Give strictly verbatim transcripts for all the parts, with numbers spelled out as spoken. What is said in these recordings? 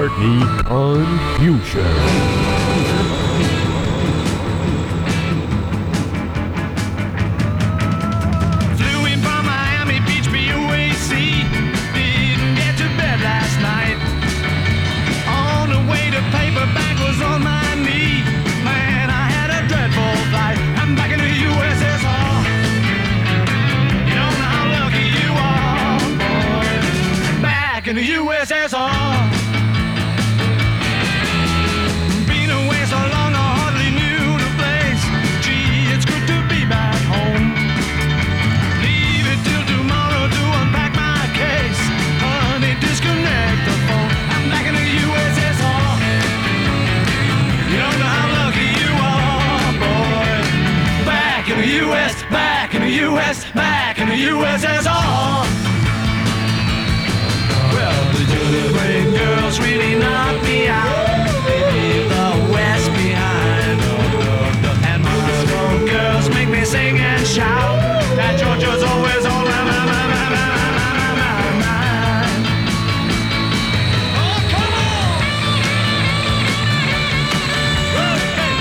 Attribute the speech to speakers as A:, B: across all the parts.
A: McCartney Confusion.
B: In the U S S R, been away so long I hardly knew the place. Gee, it's good to be back home. Leave it till tomorrow to unpack my case. Honey, disconnect the phone. I'm back in the U S S R. You don't know how lucky you are, boy. Back in the U S, back in the U S, back in the U S S R. The great girls really knock me out. They leave the West behind. And Moscow girls make me sing and shout. That Georgia's always on my mind, my mind, my mind, my mind, my mind. Oh, come on! Hey.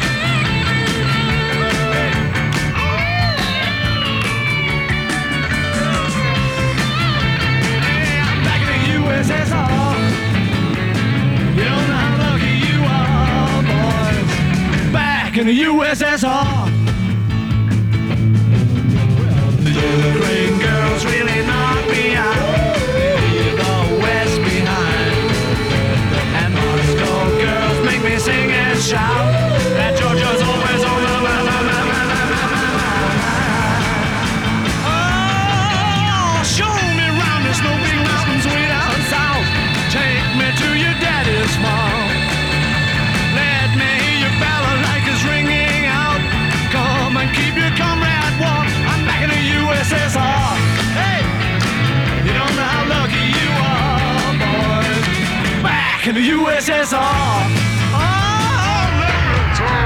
B: Hey, I'm back in the U S S R. In the U S S R, the great girls really knock me out. They leave the West behind. And Moscow girls make me sing and shout. That Georgia's always on my mind, my mind, my mind, my mind, my mind. Oh, show me round the snow big mountains way down south. Take me to your daddy's farm. Let me hear your balalaikas ringing out. Come and keep your comrade warm. I'm back in the U S S R. Hey, you don't know how lucky you are, boys. Back in the U S S R. Oh, let me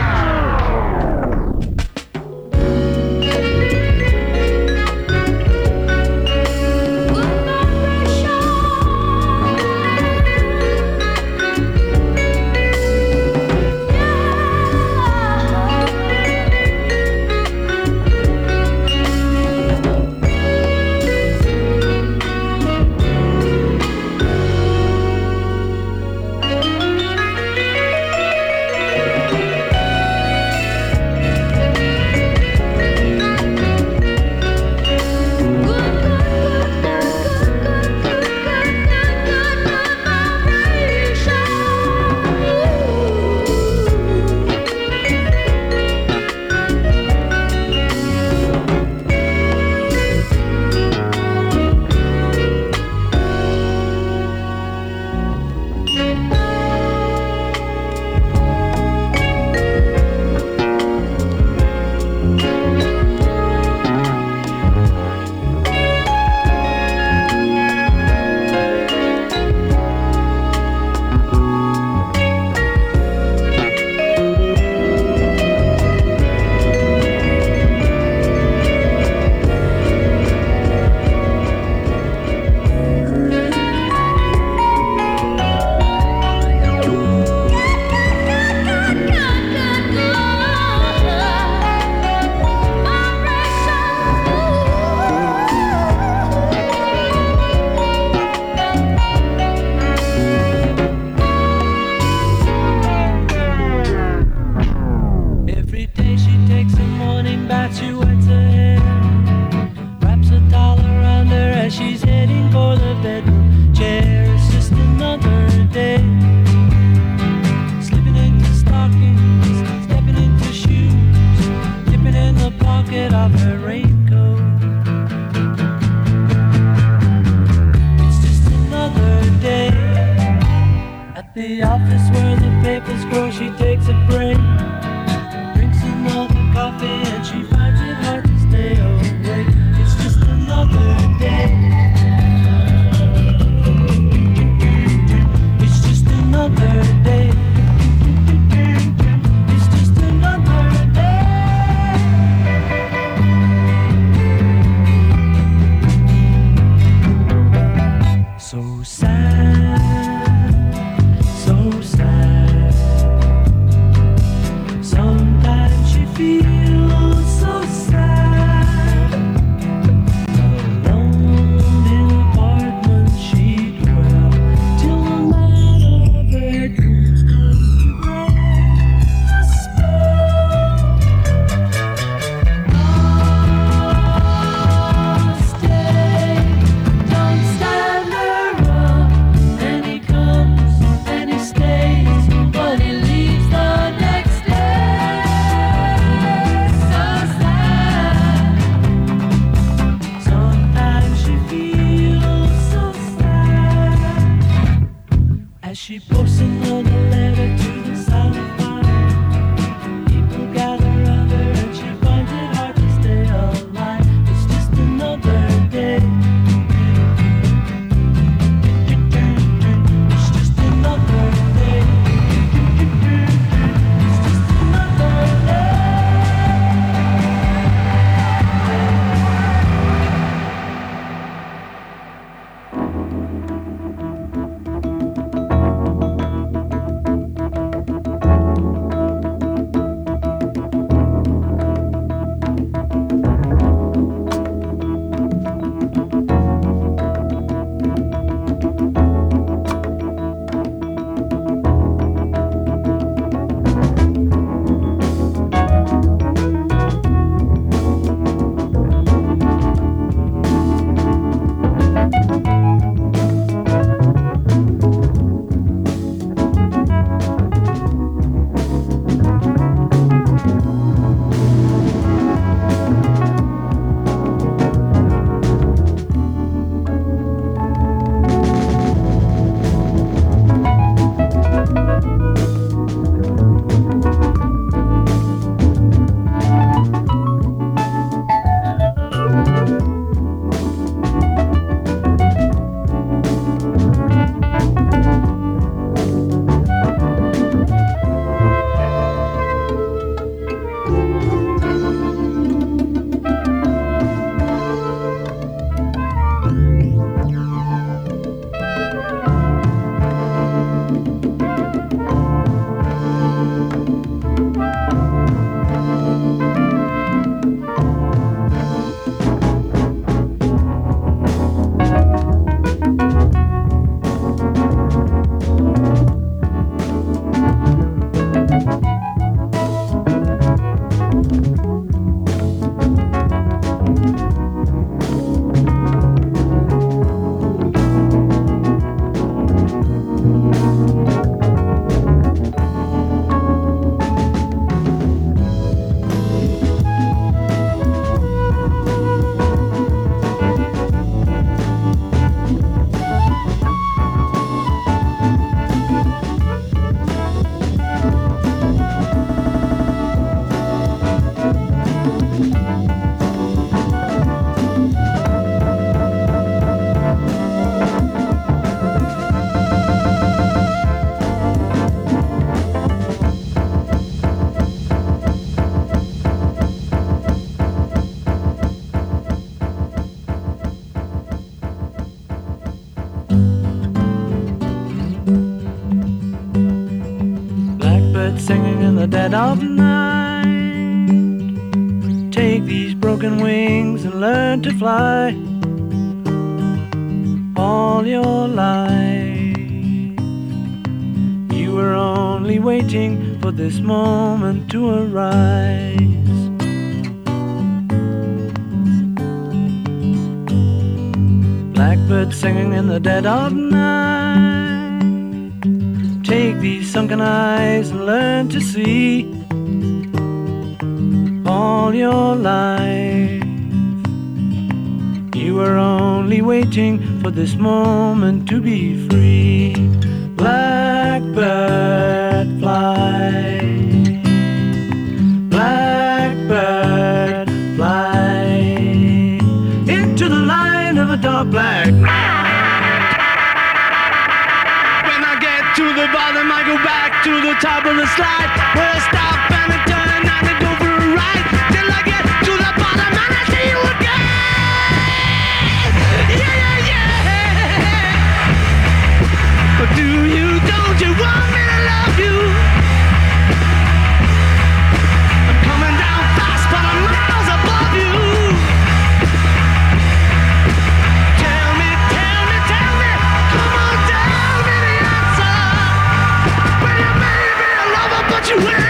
C: the office where the papers grow, she takes a break, drinks another coffee, and she finds it hard dead of night. Take these broken wings and learn to fly. All your life you were only waiting for this moment to arise. Blackbird singing in the dead of night. Take these sunken eyes and learn to see. All your life you were only waiting for this moment to be free. Blackbird fly, blackbird fly into the line of a dark black night.
B: When I get to the bottom, I go back to the top of the slide. Where I stop and I turn and I go for a ride. Till I get to the bottom and I see you again. Yeah, yeah, yeah. But do you, don't you want me to love you? I'm coming down fast, but I'm miles above you. Tell me, tell me, tell me, come on, tell me the answer. Well, you may be a lover, but you ain't.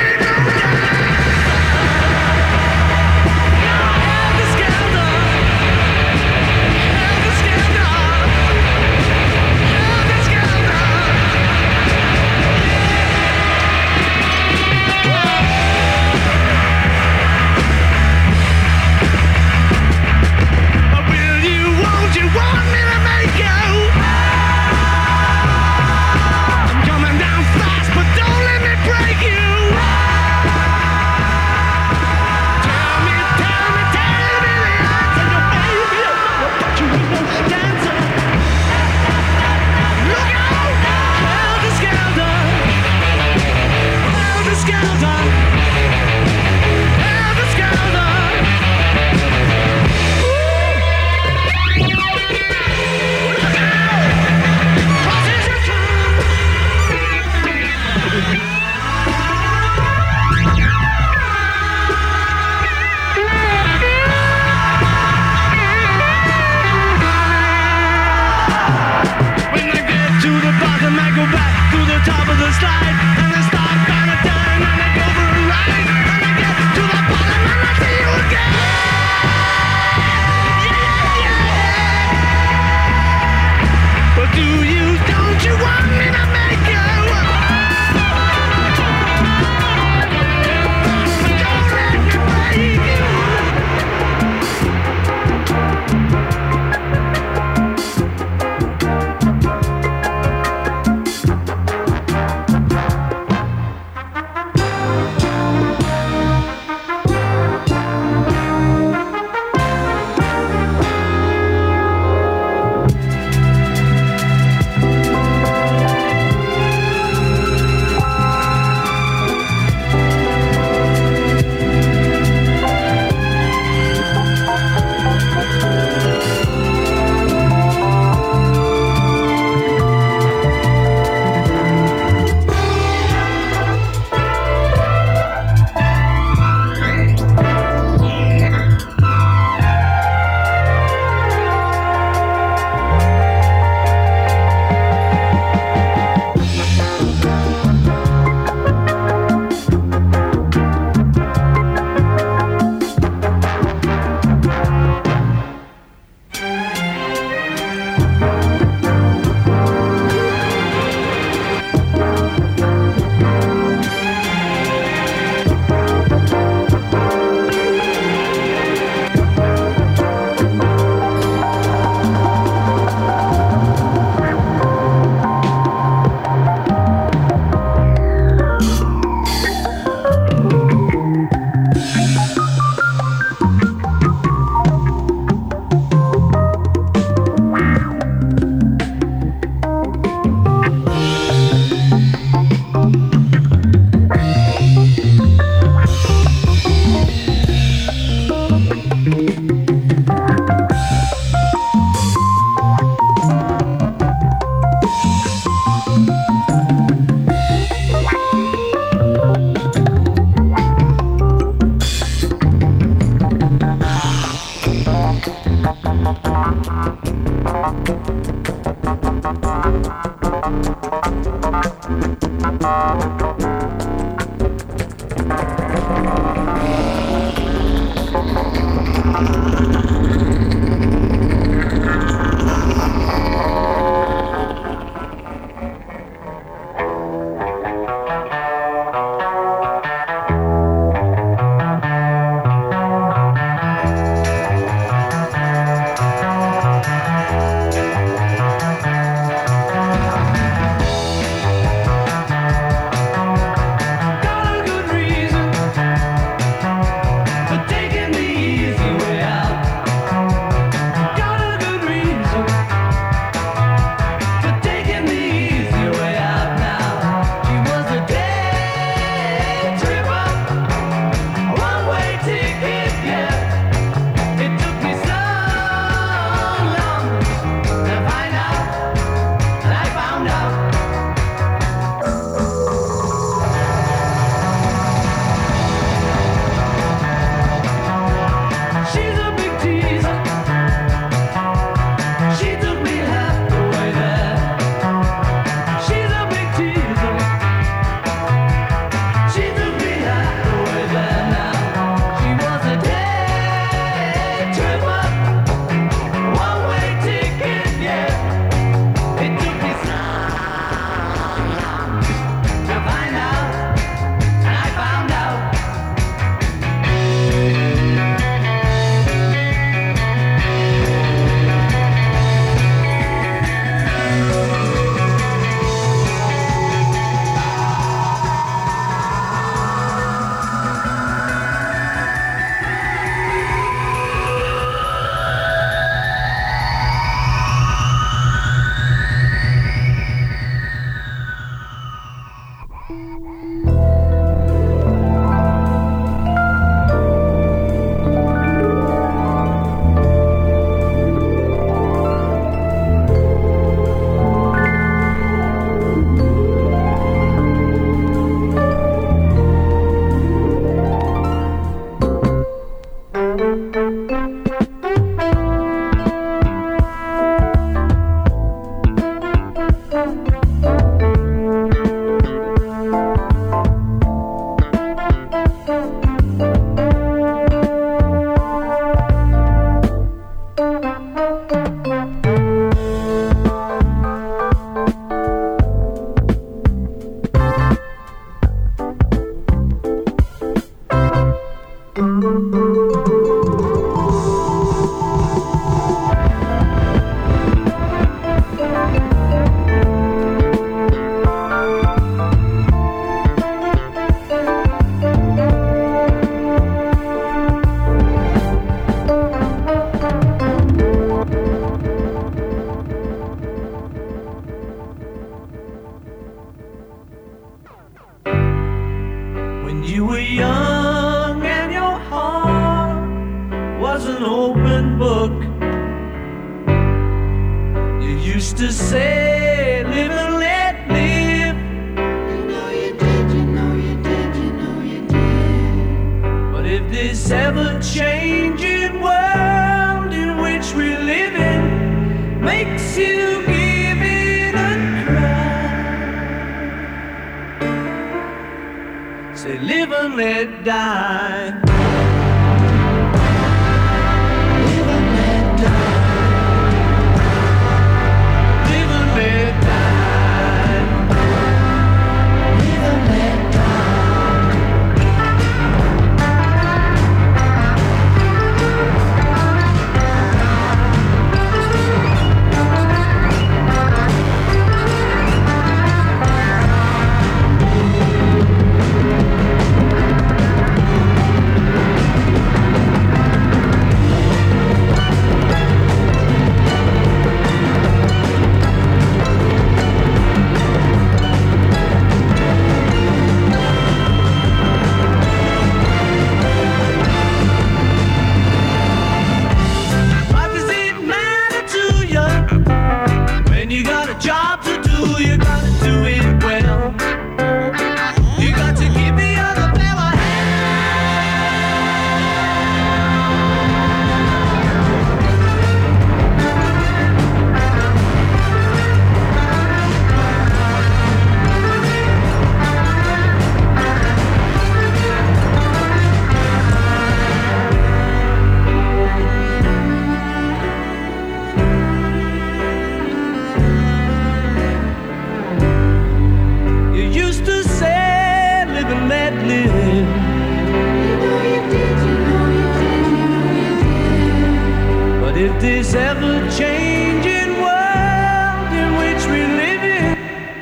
C: this ever-changing world in which we live in.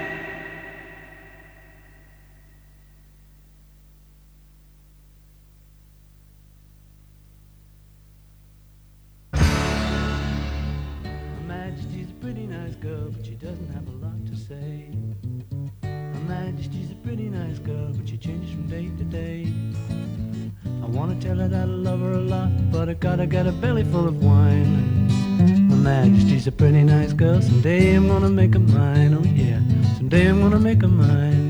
C: Her Majesty's a pretty nice girl, but she doesn't have a lot to say. Her Majesty's a pretty nice girl, but she changes from day to day. I wanna tell her that I love her a lot, but I gotta get a belly full of wine. Her Majesty's a pretty nice girl, someday I'm gonna make her mine, oh yeah, someday I'm gonna make her mine.